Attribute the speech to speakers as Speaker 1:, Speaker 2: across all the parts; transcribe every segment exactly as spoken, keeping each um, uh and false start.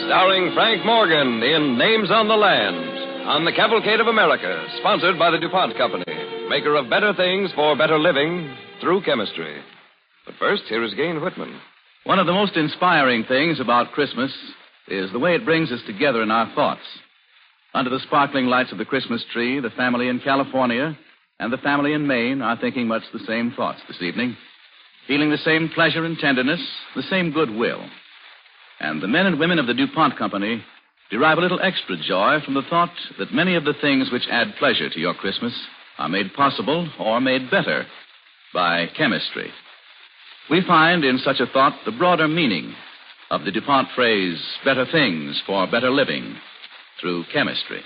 Speaker 1: starring Frank Morgan in Names on the Land, on the Cavalcade of America, sponsored by the DuPont Company, maker of better things for better living through chemistry. But first, here is Gain Whitman.
Speaker 2: One of the most inspiring things about Christmas is the way it brings us together in our thoughts. Under the sparkling lights of the Christmas tree, the family in California and the family in Maine are thinking much the same thoughts this evening, feeling the same pleasure and tenderness, the same goodwill. And the men and women of the DuPont Company derive a little extra joy from the thought that many of the things which add pleasure to your Christmas are made possible or made better by chemistry. We find in such a thought the broader meaning of the DuPont phrase, better things for better living through chemistry.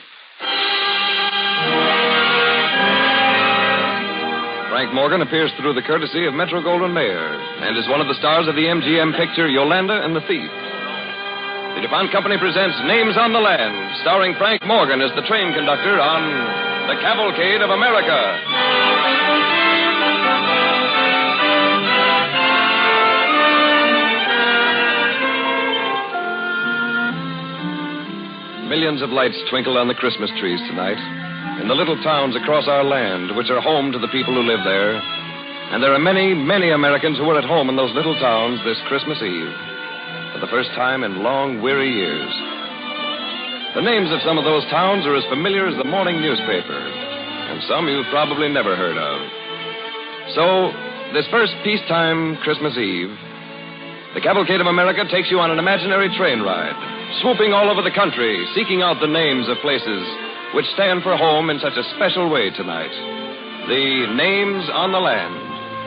Speaker 1: Frank Morgan appears through the courtesy of Metro-Goldwyn-Mayer and is one of the stars of the M G M picture Yolanda and the Thief. The DuPont Company presents Names on the Land, starring Frank Morgan as the train conductor on the Cavalcade of America. Millions of lights twinkle on the Christmas trees tonight in the little towns across our land, which are home to the people who live there. And there are many, many Americans who are at home in those little towns this Christmas Eve for the first time in long, weary years. The names of some of those towns are as familiar as the morning newspaper, and some you've probably never heard of. So, this first peacetime Christmas Eve, the Cavalcade of America takes you on an imaginary train ride, swooping all over the country, seeking out the names of places which stand for home in such a special way tonight. The Names on the Land.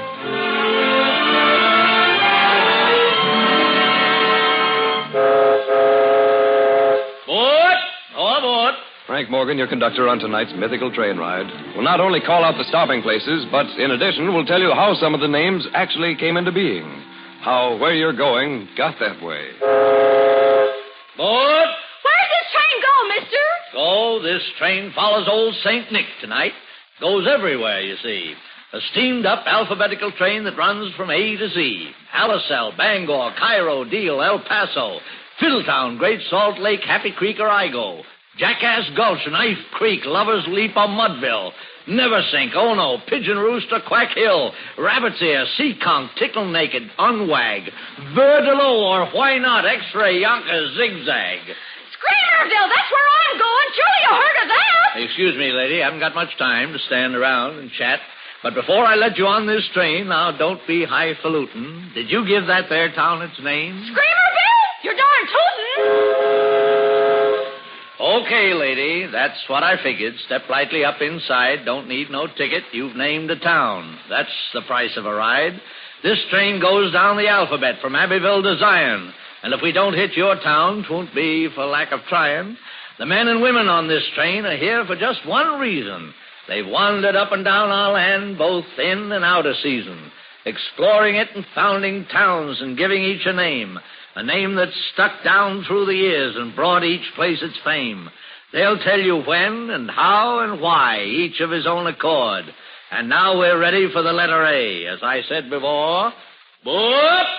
Speaker 3: Board! All aboard.
Speaker 1: Frank Morgan, your conductor on tonight's mythical train ride, will not only call out the stopping places, but in addition will tell you how some of the names actually came into being. How where you're going got that way.
Speaker 3: Board!
Speaker 4: Where's this train go, mister?
Speaker 3: Go, this train follows old Saint Nick tonight. Goes everywhere, you see. A steamed-up alphabetical train that runs from A to Z. Alicel, Bangor, Cairo, Deal, El Paso, Fiddletown, Great Salt Lake, Happy Creek, or Igo. Jackass Gulch, Knife Creek, Lover's Leap, or Mudville. Neversink, Ono, Pigeon Roost, or Quack Hill. Rabbit's Ear, Seekonk, Tickle Naked, Unwag. Verdelo, or why not X-Ray, Yonkers, Zigzag.
Speaker 4: Screamerville, that's where I'm going. Surely you heard of that.
Speaker 3: Excuse me, lady. I haven't got much time to stand around and chat. But before I let you on this train, now don't be highfalutin. Did you give that there town its name?
Speaker 4: Screamerville? You're darn tootin'.
Speaker 3: Okay, lady. That's what I figured. Step lightly up inside. Don't need no ticket. You've named a town. That's the price of a ride. This train goes down the alphabet from Abbeville to Zion. And if we don't hit your town, 'twon't be for lack of trying. The men and women on this train are here for just one reason. They've wandered up and down our land, both in and out of season, exploring it and founding towns and giving each a name, a name that's stuck down through the years and brought each place its fame. They'll tell you when and how and why, each of his own accord. And now we're ready for the letter A. As I said before, boop!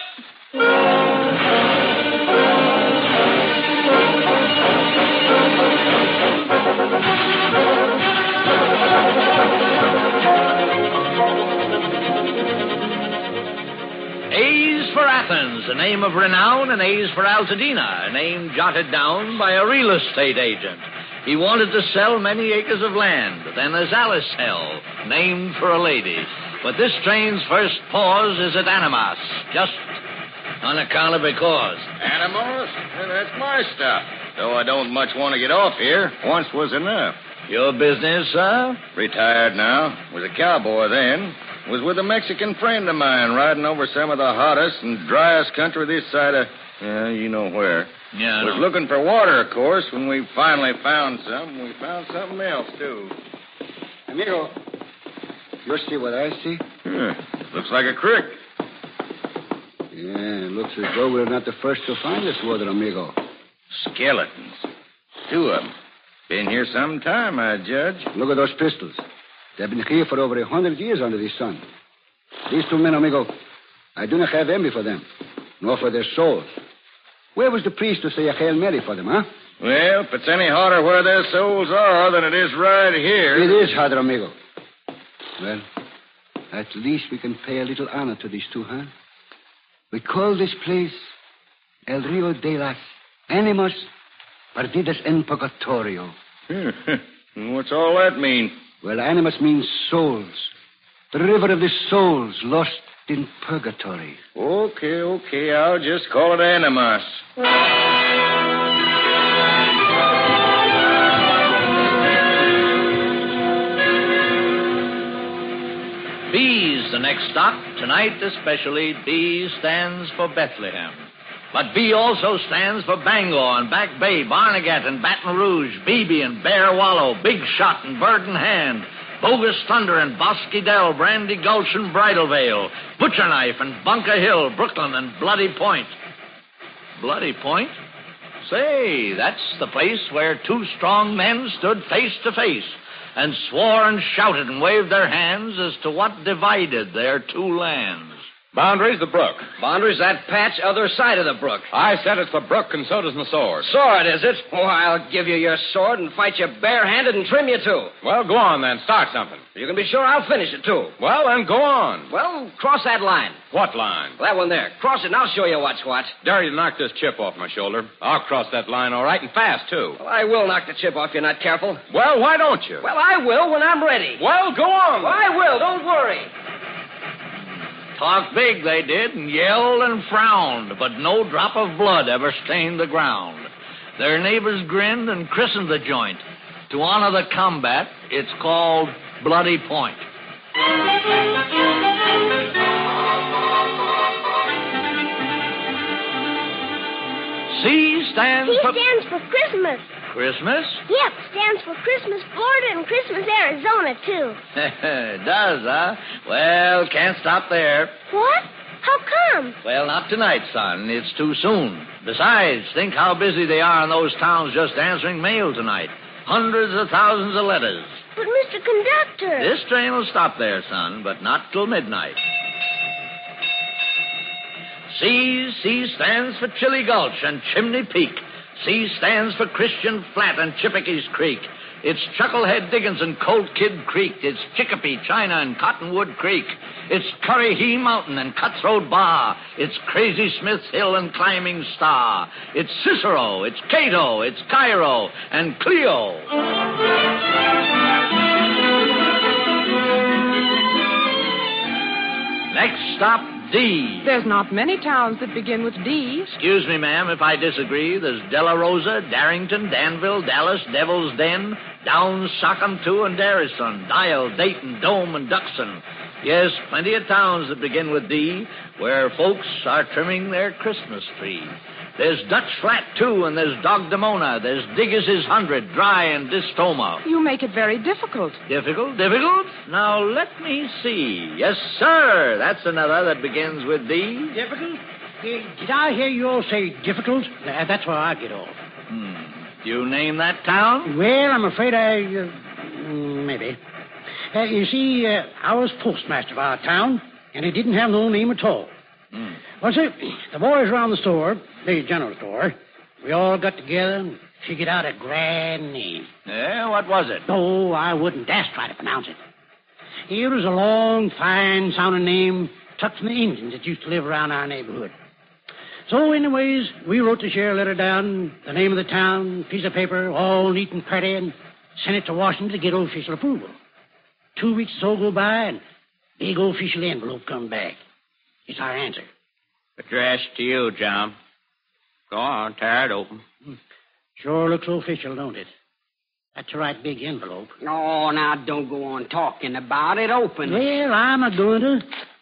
Speaker 3: A's for Athens, a name of renown, and A's for Altadena, a name jotted down by a real estate agent. He wanted to sell many acres of land. Then there's Alicel, named for a lady. But this train's first pause is at Animas, just on account of because.
Speaker 5: Animals? Well, that's my stuff. Though I don't much want to get off here. Once was enough.
Speaker 3: Your business, sir?
Speaker 5: Retired now. Was a cowboy then. Was with a Mexican friend of mine riding over some of the hottest and driest country this side of, yeah, you know where.
Speaker 3: Yeah, I
Speaker 5: Was
Speaker 3: know.
Speaker 5: looking for water, of course. When we finally found some, we found something else, too.
Speaker 6: Amigo, you see what I see?
Speaker 5: Yeah, looks like a creek.
Speaker 6: Yeah, it looks as though we're not the first to find this water, amigo.
Speaker 5: Skeletons. Two of them. Been here some time, I judge.
Speaker 6: Look at those pistols. They've been here for over a hundred years under the sun. These two men, amigo, I do not have envy for them, nor for their souls. Where was the priest to say a Hail Mary for them, huh?
Speaker 5: Well, if it's any hotter where their souls are than it is right here.
Speaker 6: It is hotter, amigo. Well, at least we can pay a little honor to these two, huh? We call this place El Rio de las Animas Perdidas en Purgatorio.
Speaker 5: What's all that mean?
Speaker 6: Well, animas means souls. The river of the souls lost in purgatory.
Speaker 5: Okay, okay. I'll just call it Animas.
Speaker 3: B's the next stop. Tonight, especially, B stands for Bethlehem. But B also stands for Bangor and Back Bay, Barnegat and Baton Rouge, Beebe and Bear Wallow, Big Shot and Bird in Hand, Bogus Thunder and Bosque Dell, Brandy Gulch and Bridal Veil, Butcher Knife and Bunker Hill, Brooklyn and Bloody Point. Bloody Point? Say, that's the place where two strong men stood face to face and swore and shouted and waved their hands as to what divided their two lands.
Speaker 1: Boundary's the brook.
Speaker 7: Boundary's that patch other side of the brook.
Speaker 1: I said it's the brook, and so does my sword.
Speaker 7: Sword, is it? Oh, I'll give you your sword and fight you barehanded and trim you, too.
Speaker 1: Well, go on, then. Start something.
Speaker 7: You can be sure I'll finish it, too.
Speaker 1: Well, then, go on.
Speaker 7: Well, cross that line.
Speaker 1: What line?
Speaker 7: That one there. Cross it, and I'll show you what's what.
Speaker 1: Dare you to knock this chip off my shoulder. I'll cross that line all right, and fast, too.
Speaker 7: Well, I will knock the chip off you, not careful.
Speaker 1: Well, why don't you?
Speaker 7: Well, I will when I'm ready.
Speaker 1: Well, go on.
Speaker 7: Well, I will. Don't worry.
Speaker 3: Talked big, they did, and yelled and frowned, but no drop of blood ever stained the ground. Their neighbors grinned and christened the joint. To honor the combat, it's called Bloody Point. C stands
Speaker 8: C
Speaker 3: for...
Speaker 8: stands for Christmas.
Speaker 3: Christmas?
Speaker 8: Yep, stands for Christmas, Florida, and Christmas, Arizona, too.
Speaker 3: It does, huh? Well, can't stop there.
Speaker 8: What? How come?
Speaker 3: Well, not tonight, son. It's too soon. Besides, think how busy they are in those towns just answering mail tonight. Hundreds of thousands of letters.
Speaker 8: But, Mister Conductor...
Speaker 3: This train will stop there, son, but not till midnight. C, C stands for Chili Gulch and Chimney Peak. C stands for Christian Flat and Chippeke's Creek. It's Chucklehead Diggins and Colt Kid Creek. It's Chicopee, China, and Cottonwood Creek. It's Currahee Mountain and Cutthroat Bar. It's Crazy Smith's Hill and Climbing Star. It's Cicero. It's Cato. It's Cairo and Clio. Next stop, D.
Speaker 4: There's not many towns that begin with D.
Speaker 3: Excuse me, ma'am, if I disagree. There's Della Rosa, Darrington, Danville, Dallas, Devil's Den, Downs, Sockhamtoo, and Darrison, Dial, Dayton, Dome, and Duxon. Yes, plenty of towns that begin with D, where folks are trimming their Christmas tree. There's Dutch Flat, too, and there's Dogdemona. There's Diggers's Hundred, Dry, and Distoma.
Speaker 4: You make it very difficult.
Speaker 3: Difficult? Difficult? Now, let me see. Yes, sir. That's another that begins with D.
Speaker 9: Difficult? Uh, did I hear you all say difficult? Uh, that's where I get off.
Speaker 3: Hmm. Do you name that town?
Speaker 9: Well, I'm afraid I... Uh, maybe. Uh, you see, uh, I was postmaster of our town, and it didn't have no name at all.
Speaker 3: Hmm.
Speaker 9: Well, see, the boys around the store, the general store, we all got together and figured out a grand name.
Speaker 3: Yeah, what was it?
Speaker 9: Oh, I wouldn't dare try to pronounce it. It was a long, fine-sounding name tucked from the Indians that used to live around our neighborhood. So, anyways, we wrote the sheriff letter down, the name of the town, piece of paper, all neat and pretty, and sent it to Washington to get official approval. Two weeks or so go by, and big official envelope come back. It's our answer.
Speaker 7: Addressed to you, John. Go on, tear it open.
Speaker 9: Sure looks official, don't it? That's a right big envelope.
Speaker 10: Oh, now don't go on talking about it. Open it.
Speaker 9: Well, I'm a going to.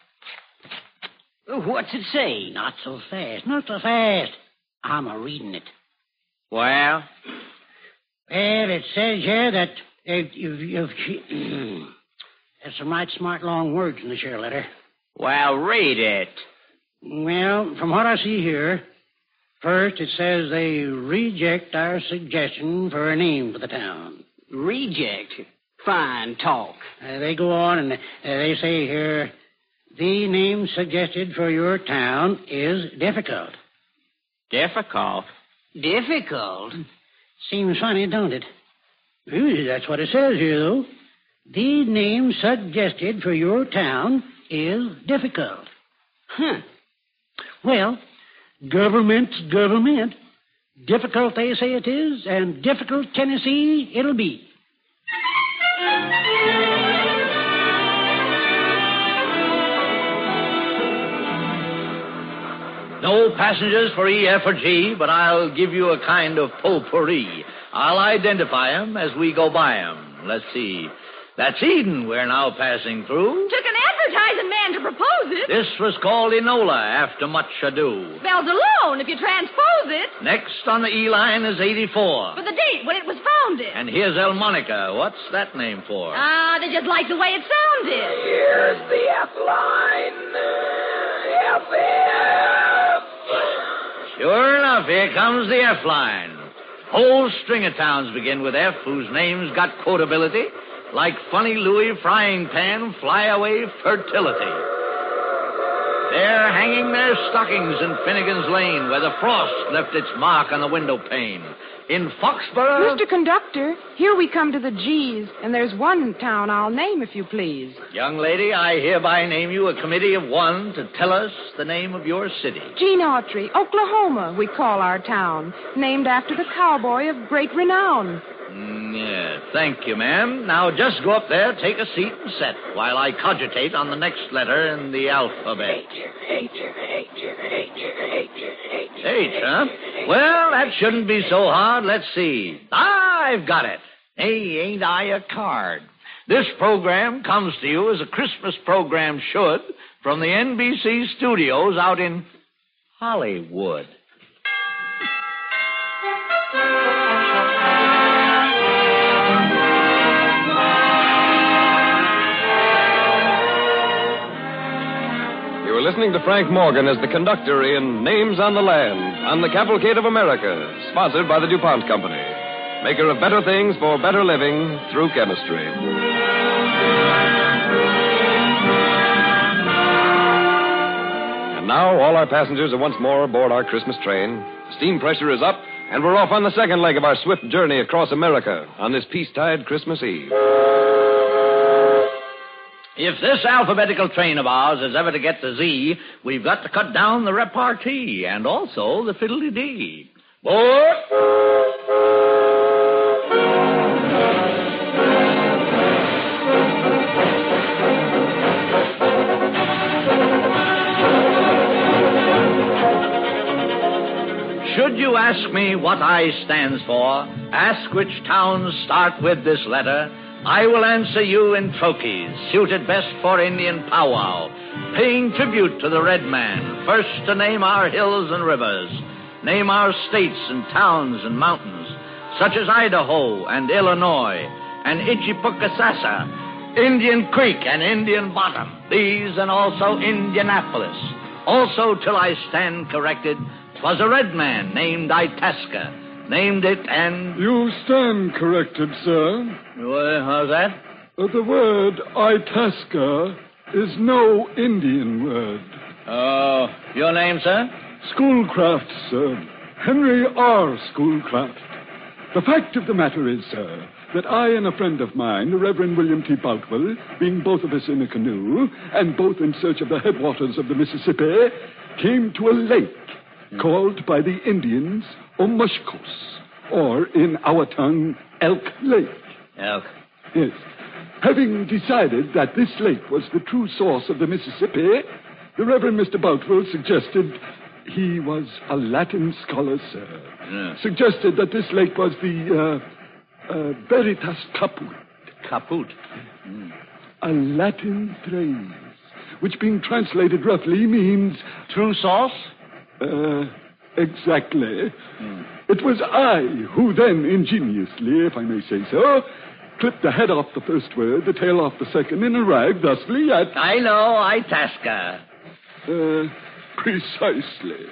Speaker 10: What's it say?
Speaker 9: Not so fast, not so fast. I'm a reading it.
Speaker 7: Well?
Speaker 9: Well, it says here that if, if, if, there's some right smart long words in the share letter.
Speaker 7: Well, read it.
Speaker 9: Well, from what I see here, first it says they reject our suggestion for a name for the town.
Speaker 10: Reject? Fine talk.
Speaker 9: Uh, they go on and uh, they say here, the name suggested for your town is difficult.
Speaker 3: Difficult.
Speaker 10: Difficult?
Speaker 9: Seems funny, don't it? Well, that's what it says here, though. The name suggested for your town is difficult.
Speaker 10: Huh.
Speaker 9: Well, government's government. Difficult, they say it is, and difficult Tennessee it'll be.
Speaker 3: No passengers for E, F, or G, but I'll give you a kind of potpourri. I'll identify 'em as we go by 'em. Let's see. That's Eden we're now passing through.
Speaker 4: Took an advertising man to propose it.
Speaker 3: This was called Enola after much ado.
Speaker 4: Spells alone if you transpose it.
Speaker 3: Next on the E line is eighty-four.
Speaker 4: For the date when it was founded.
Speaker 3: And here's El Monica. What's that name for?
Speaker 4: Ah, they just like the way it sounded.
Speaker 11: Here's the F line. F, F.
Speaker 3: Sure enough, here comes the F line. Whole string of towns begin with F whose names got quotability. Like Funny Louie, Frying Pan, Flyaway, Fertility. They're hanging their stockings in Finnegan's Lane, where the frost left its mark on the window pane. In Foxborough...
Speaker 12: Mister Conductor, here we come to the G's, and there's one town I'll name, if you please.
Speaker 3: Young lady, I hereby name you a committee of one to tell us the name of your city.
Speaker 12: Gene Autry, Oklahoma, we call our town, named after the cowboy of great renown.
Speaker 3: Mm, yeah, thank you, ma'am. Now just go up there, take a seat, and set while I cogitate on the next letter in the alphabet.
Speaker 11: H, H, H, H, H, H.
Speaker 3: H, huh? Well, that shouldn't be so hard. Let's see. Ah, I've got it. Hey, ain't I a card? This program comes to you as a Christmas program should from the N B C studios out in Hollywood.
Speaker 1: You were listening to Frank Morgan as the conductor in Names on the Land on the Cavalcade of America, sponsored by the DuPont Company, maker of better things for better living through chemistry. And now all our passengers are once more aboard our Christmas train. Steam pressure is up, and we're off on the second leg of our swift journey across America on this peace-tide Christmas Eve.
Speaker 3: If this alphabetical train of ours is ever to get to Z, we've got to cut down the repartee and also the fiddly-dee. Board! Should you ask me what I stands for, ask which towns start with this letter, I will answer you in trochees, suited best for Indian powwow, paying tribute to the red man, first to name our hills and rivers, name our states and towns and mountains, such as Idaho and Illinois, and Ichipukasasa, Indian Creek and Indian Bottom, these and also Indianapolis. Also, till I stand corrected, 'twas a red man named Itasca, named it and...
Speaker 13: You stand corrected, sir.
Speaker 3: Well, how's that?
Speaker 13: Uh, the word Itasca is no Indian word.
Speaker 3: Oh, your name, sir?
Speaker 13: Schoolcraft, sir. Henry R. Schoolcraft. The fact of the matter is, sir, that I and a friend of mine, the Reverend William T. Boutwell, being both of us in a canoe, and both in search of the headwaters of the Mississippi, came to a lake mm. called by the Indians Omushkos, or in our tongue, Elk Lake.
Speaker 3: Elk?
Speaker 13: Yes. Having decided that this lake was the true source of the Mississippi, the Reverend Mister Boutwell suggested he was a Latin scholar, sir.
Speaker 3: Yeah.
Speaker 13: Suggested that this lake was the uh, uh, Veritas Caput.
Speaker 3: Caput? Mm.
Speaker 13: A Latin phrase, which being translated roughly means...
Speaker 3: True source?
Speaker 13: Uh... Exactly.
Speaker 3: Hmm.
Speaker 13: It was I who then ingeniously, if I may say so, clipped the head off the first word, the tail off the second, and arrived thusly at...
Speaker 3: I know, Itasca.
Speaker 13: Uh, precisely.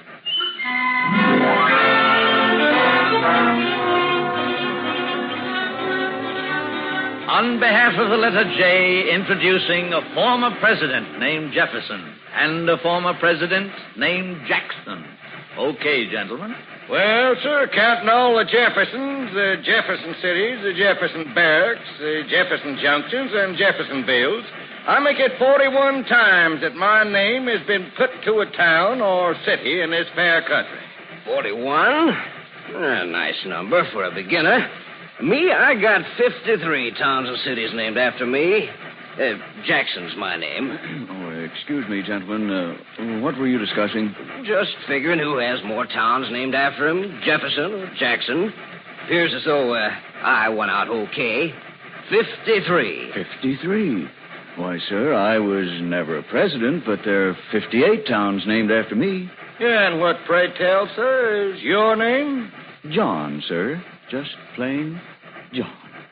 Speaker 3: On behalf of the letter J, introducing a former president named Jefferson and a former president named Jackson. Okay, gentlemen.
Speaker 5: Well, sir, counting all the Jeffersons, the Jefferson cities, the Jefferson barracks, the Jefferson junctions, and Jeffersonvilles, I make it forty-one times that my name has been put to a town or city in this fair country.
Speaker 7: forty-one? A nice number for a beginner. Me, I got fifty-three towns and cities named after me. Uh, Jackson's my name.
Speaker 2: Oh, excuse me, gentlemen. Uh, what were you discussing?
Speaker 7: Just figuring who has more towns named after him, Jefferson or Jackson. Appears as though uh, I won out okay. fifty-three.
Speaker 2: fifty-three? Why, sir, I was never a president, but there are fifty-eight towns named after me.
Speaker 5: Yeah, and what, pray tell, sir, is your name?
Speaker 2: John, sir. Just plain John.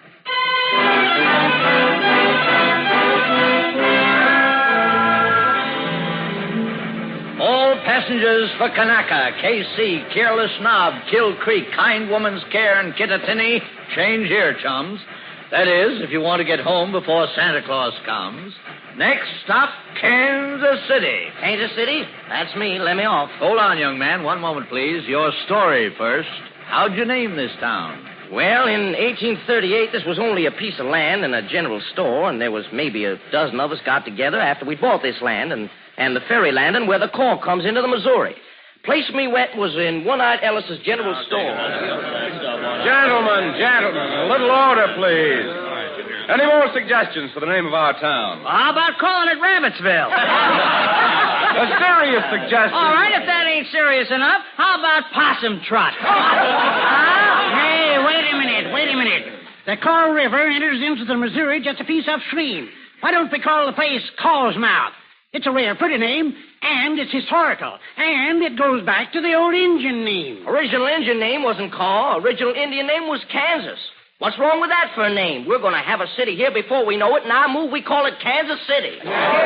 Speaker 3: All passengers for Kanaka, K C, Careless Knob, Kill Creek, Kind Woman's Care, and Kittatinny, change here, chums. That is, if you want to get home before Santa Claus comes. Next stop, Kansas City.
Speaker 7: Kansas City? That's me. Let me off.
Speaker 3: Hold on, young man. One moment, please. Your story first. How'd you name this town?
Speaker 7: Well, in eighteen thirty-eight, this was only a piece of land and a general store, and there was maybe a dozen of us got together after we bought this land and, and the ferry landing where the corn comes into the Missouri. Place me wet was in One-Eyed Ellis's general store.
Speaker 14: Gentlemen, gentlemen, a little order, please. Any more suggestions for the name of our town?
Speaker 9: How about calling it Rabbitsville?
Speaker 14: A serious suggestion.
Speaker 9: All right, if that ain't serious enough, how about Possum Trot? Hey, wait a minute, wait a minute. The Coral River enters into the Missouri just a piece upstream. Why don't we call the place Call's Mouth? It's a rare, pretty name, and it's historical, and it goes back to the old Indian name.
Speaker 7: Original Indian name wasn't Call. Original Indian name was Kansas. What's wrong with that for a name? We're going to have a city here before we know it, and I move we call it Kansas City.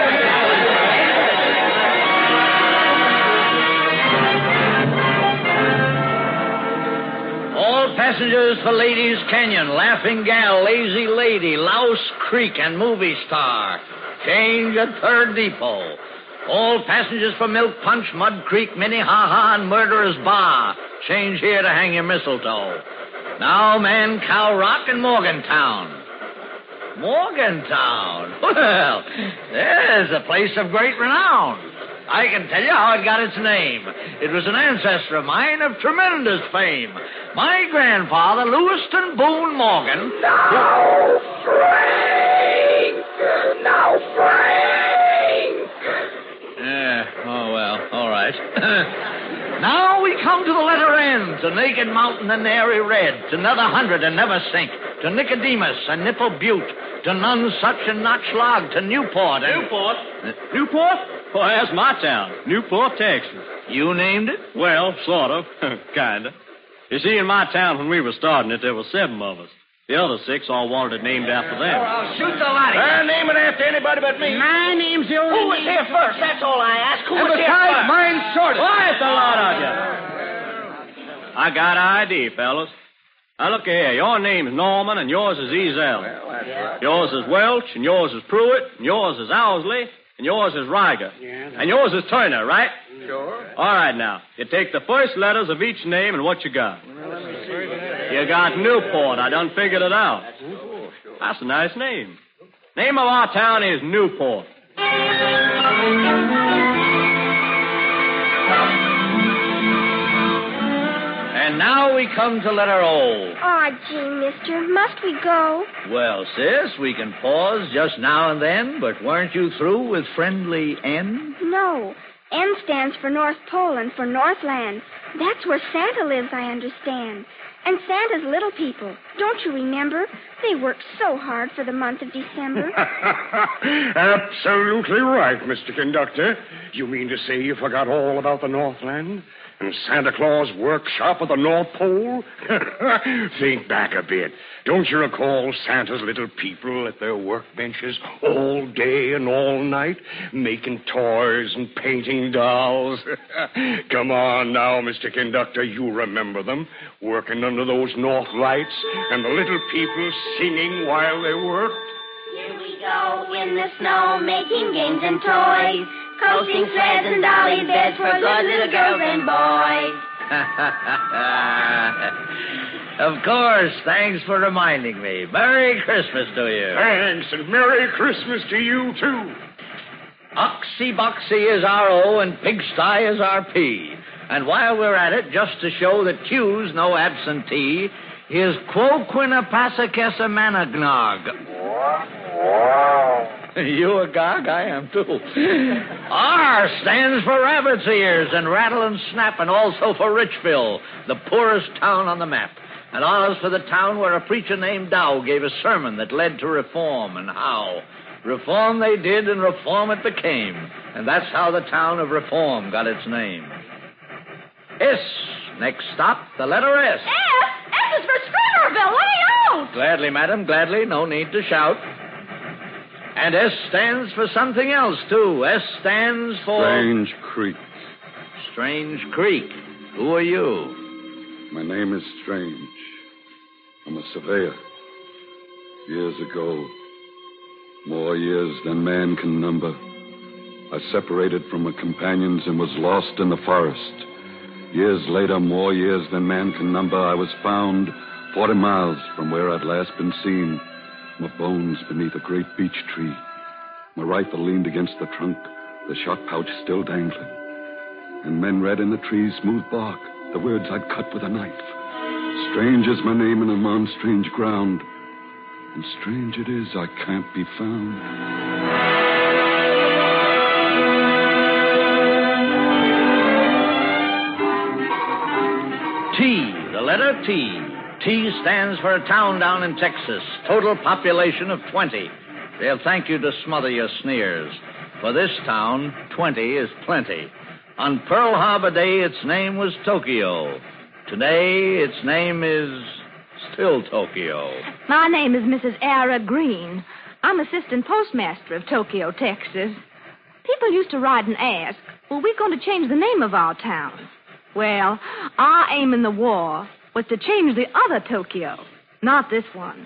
Speaker 3: All passengers for Ladies Canyon, Laughing Gal, Lazy Lady, Louse Creek, and Movie Star. Change at third depot. All passengers for Milk Punch, Mud Creek, Minnehaha, and Murderer's Bar. Change here to hang your mistletoe. Now, Man, Cow Rock, and Morgantown. Morgantown? Well, there's a place of great renown. I can tell you how it got its name. It was an ancestor of mine of tremendous fame. My grandfather, Lewiston Boone Morgan.
Speaker 11: Now, Frank! Now, Frank!
Speaker 3: Yeah, oh, well, all right. Now we come to the letter N, to Naked Mountain and Airy Red, to Another Hundred and Never Sink, to Nicodemus and Nipple Butte, to None Such and Not Schlag, to Newport and...
Speaker 15: Newport? Uh, Newport? Why, that's my town, Newport, Texas.
Speaker 3: You named it?
Speaker 15: Well, sort of, kind of. You see, in my town, when we were starting it, there were seven of us. The other six all wanted it named after them.
Speaker 7: Oh, I'll shoot the lot of you.
Speaker 5: Uh, name it after anybody but me.
Speaker 9: My name's the old...
Speaker 7: Who was here first? That's all I ask. Who
Speaker 5: and
Speaker 7: was here
Speaker 5: besides,
Speaker 7: first?
Speaker 5: mine's shortest.
Speaker 15: Quiet, the lot of you. I got an idea, fellas. Now, look here. Your name's Norman, and yours is Ezel.
Speaker 5: Well, that's right.
Speaker 15: Yours is Welch, and yours is Pruitt, and yours is Owsley, and yours is Riger.
Speaker 9: Yeah,
Speaker 15: and yours is Turner, right?
Speaker 5: Sure.
Speaker 15: All right, now. You take the first letters of each name and what you got. You got Newport. I done figured it out. That's a nice name. Name of our town is Newport.
Speaker 3: And now we come to letter O.
Speaker 8: Aw, gee, mister, must we go?
Speaker 3: Well, sis, we can pause just now and then, but weren't you through with friendly N?
Speaker 8: No. N stands for North Pole and for Northland. That's where Santa lives, I understand. And Santa's little people. Don't you remember? They worked so hard for the month of December.
Speaker 16: Absolutely right, Mister Conductor. You mean to say you forgot all about the Northland? And Santa Claus' workshop at the North Pole? Think back a bit. Don't you recall Santa's little people at their workbenches all day and all night, making toys and painting dolls? Come on now, Mister Conductor, you remember them, working under those north lights, and the little people singing while they worked?
Speaker 8: Here we go in the snow, making games and toys.
Speaker 17: Coasting sleds and dolly beds for good little girls and boys.
Speaker 3: Of course. Thanks for reminding me. Merry Christmas to you.
Speaker 16: Thanks, and Merry Christmas to you, too.
Speaker 3: Oxy Boxy is our O and Pigsty is our P. And while we're at it, just to show that Q's no absentee, here's Quo Quinnipisac Managnog. You a gog? I am, too. R stands for rabbit's ears and rattle and snap, and also for Richville, the poorest town on the map. And R's for the town where a preacher named Dow gave a sermon that led to reform, and how. Reform they did, and reform it became. And that's how the town of Reform got its name. S. Next stop, the letter S.
Speaker 4: S? S is for Screamerville. Let me out.
Speaker 3: Gladly, madam, gladly. No need to shout. And S stands for something else, too. S stands for...
Speaker 13: Strange Creek.
Speaker 3: Strange Creek. Who are you?
Speaker 13: My name is Strange. I'm a surveyor. Years ago, more years than man can number, I separated from my companions and was lost in the forest. Years later, more years than man can number, I was found forty miles from where I'd last been seen. My bones beneath a great beech tree. My rifle leaned against the trunk, the shot pouch still dangling. And men read in the tree's smooth bark the words I'd cut with a knife. Strange is my name, and I'm on strange ground. And strange it is I can't be found.
Speaker 3: T, the letter T. T stands for a town down in Texas. Total population of twenty. They'll thank you to smother your sneers. For this town, twenty is plenty. On Pearl Harbor Day, its name was Tokyo. Today, its name is still Tokyo.
Speaker 12: My name is Missus Ara Green. I'm assistant postmaster of Tokyo, Texas. People used to write and ask, well, we're going to change the name of our town. Well, our aim in the war was to change the other Tokyo, not this one.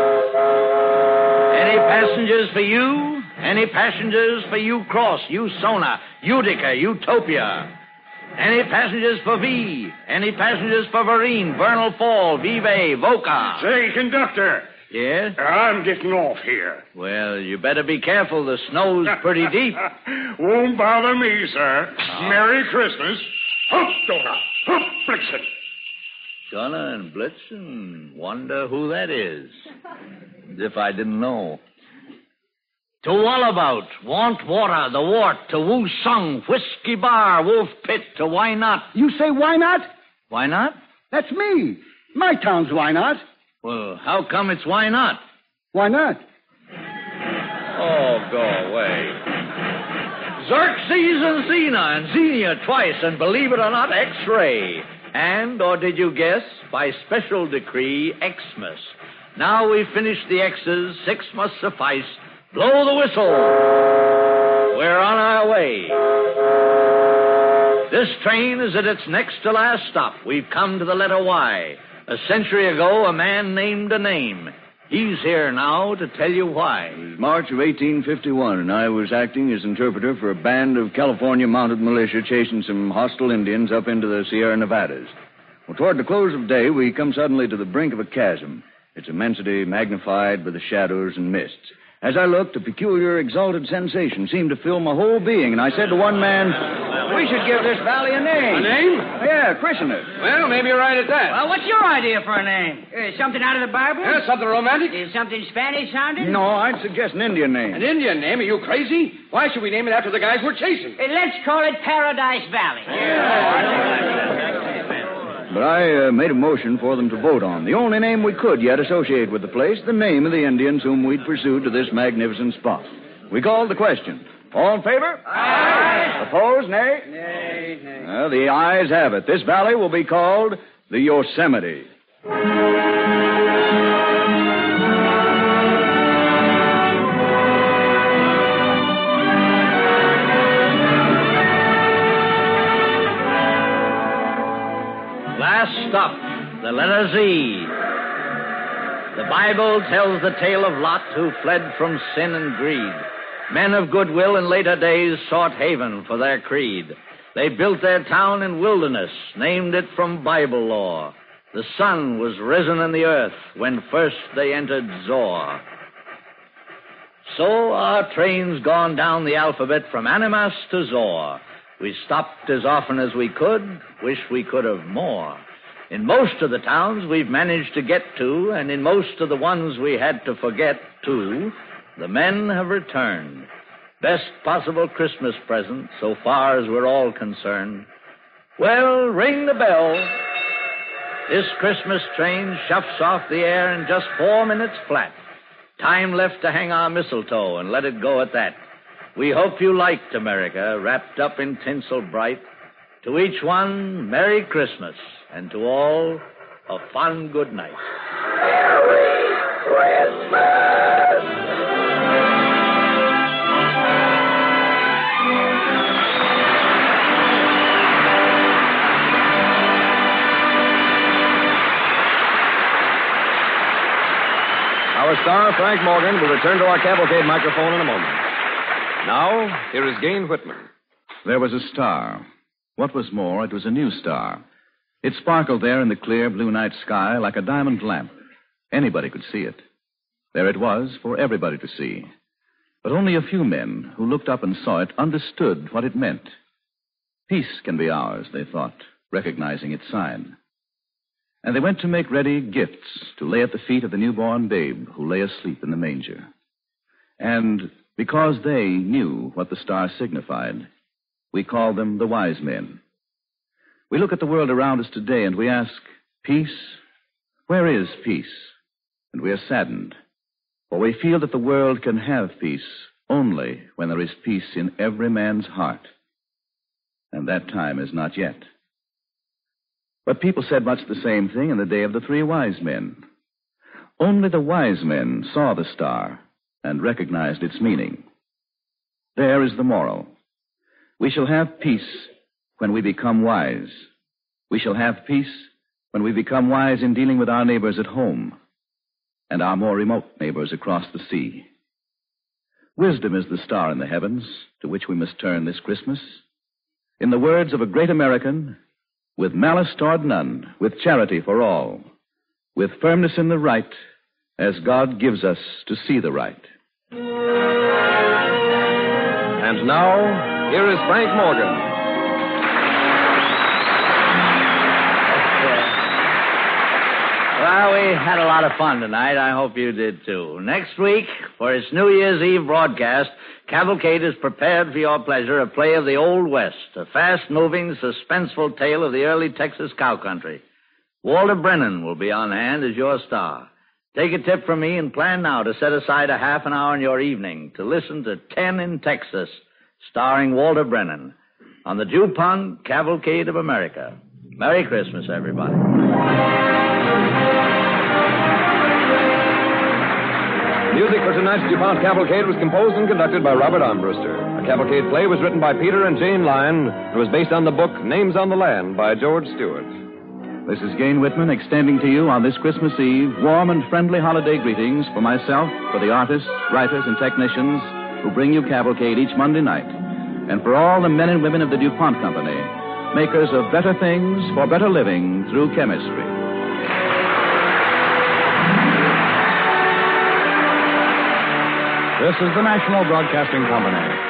Speaker 3: Any passengers for you? Any passengers for you Cross, you Sona, Utica, Utopia? Any passengers for V? Any passengers for Vereen, Vernal Fall, Vive, Voca?
Speaker 16: Say, conductor.
Speaker 3: Yes?
Speaker 16: I'm getting off here.
Speaker 3: Well, you better be careful. The snow's pretty deep.
Speaker 16: Won't bother me, sir.
Speaker 3: Oh.
Speaker 16: Merry Christmas. Hup, Donna. Hup, Blitzen.
Speaker 3: Donna and Blitzen? Wonder who that is. As if I didn't know. To Wallabout, Want Water, The Wart, to Woo Sung, Whiskey Bar, Wolf Pit, to Why Not.
Speaker 6: You say why not?
Speaker 3: Why not?
Speaker 6: That's me. My town's why not.
Speaker 3: Well, how come it's why not?
Speaker 6: Why not?
Speaker 3: Oh, go away. Xerxes and Xena and Xenia twice, and believe it or not, X-ray. And, or did you guess, by special decree, Xmas. Now we've finished the X's, six must suffice. Blow the whistle. We're on our way. This train is at its next to last stop. We've come to the letter Y. A century ago, a man named a name. He's here now to tell you why.
Speaker 18: It was March of eighteen fifty-one, and I was acting as interpreter for a band of California mounted militia chasing some hostile Indians up into the Sierra Nevadas. Well, toward the close of day, we come suddenly to the brink of a chasm, its immensity magnified by the shadows and mists. As I looked, a peculiar, exalted sensation seemed to fill my whole being, and I said to one man, we should give this valley a name.
Speaker 19: A name?
Speaker 18: Yeah, christen it.
Speaker 19: Well, maybe you're right at that.
Speaker 10: Well, what's your idea for a name? Uh, something out of the Bible?
Speaker 19: Yeah, something romantic?
Speaker 10: Is something Spanish sounding?
Speaker 18: No, I'd suggest an Indian name.
Speaker 19: An Indian name? Are you crazy? Why should we name it after the guys we're chasing?
Speaker 10: Uh, let's call it Paradise Valley.
Speaker 18: But I uh, made a motion for them to vote on. The only name we could yet associate with the place, the name of the Indians whom we'd pursued to this magnificent spot. We called the question. All in favor?
Speaker 10: Aye.
Speaker 18: Opposed? Nay?
Speaker 10: Nay, nay.
Speaker 18: Uh, the ayes have it. This valley will be called the Yosemite.
Speaker 3: Last stop, the letter Z. The Bible tells the tale of Lot who fled from sin and greed. Men of goodwill in later days sought haven for their creed. They built their town in wilderness, named it from Bible lore. The sun was risen in the earth when first they entered Zor. So our train's gone down the alphabet from Animas to Zor. We stopped as often as we could, wish we could have more. In most of the towns we've managed to get to, and in most of the ones we had to forget, too, the men have returned. Best possible Christmas present, so far as we're all concerned. Well, ring the bell. This Christmas train shuffs off the air in just four minutes flat. Time left to hang our mistletoe and let it go at that. We hope you liked America, wrapped up in tinsel bright. To each one, Merry Christmas, and to all, a fond good night.
Speaker 17: Merry Christmas!
Speaker 1: Our star, Frank Morgan, will return to our cavalcade microphone in a moment. Now, here is Gain Whitman.
Speaker 2: There was a star. What was more, it was a new star. It sparkled there in the clear blue night sky like a diamond lamp. Anybody could see it. There it was for everybody to see. But only a few men who looked up and saw it understood what it meant. Peace can be ours, they thought, recognizing its sign. And they went to make ready gifts to lay at the feet of the newborn babe who lay asleep in the manger. And because they knew what the star signified, we call them the wise men. We look at the world around us today and we ask, peace? Where is peace? And we are saddened, for we feel that the world can have peace only when there is peace in every man's heart. And that time is not yet. But people said much the same thing in the day of the three wise men. Only the wise men saw the star and recognized its meaning. There is the moral. We shall have peace when we become wise. We shall have peace when we become wise in dealing with our neighbors at home and our more remote neighbors across the sea. Wisdom is the star in the heavens to which we must turn this Christmas. In the words of a great American, with malice toward none, with charity for all, with firmness in the right, as God gives us to see the right.
Speaker 1: And now, here is Frank Morgan.
Speaker 3: Well, we had a lot of fun tonight. I hope you did, too. Next week, for its New Year's Eve broadcast, Cavalcade has prepared for your pleasure a play of the Old West, a fast-moving, suspenseful tale of the early Texas cow country. Walter Brennan will be on hand as your star. Take a tip from me and plan now to set aside a half an hour in your evening to listen to Ten in Texas, starring Walter Brennan, on the DuPont Cavalcade of America. Merry Christmas, everybody.
Speaker 1: Music for tonight's DuPont Cavalcade was composed and conducted by Robert Armbruster. A cavalcade play was written by Peter and Jane Lyon and was based on the book Names on the Land by George Stewart.
Speaker 2: This is Gain Whitman extending to you on this Christmas Eve warm and friendly holiday greetings for myself, for the artists, writers, and technicians who bring you Cavalcade each Monday night, and for all the men and women of the DuPont Company, makers of better things for better living through chemistry.
Speaker 20: This is the National Broadcasting Company.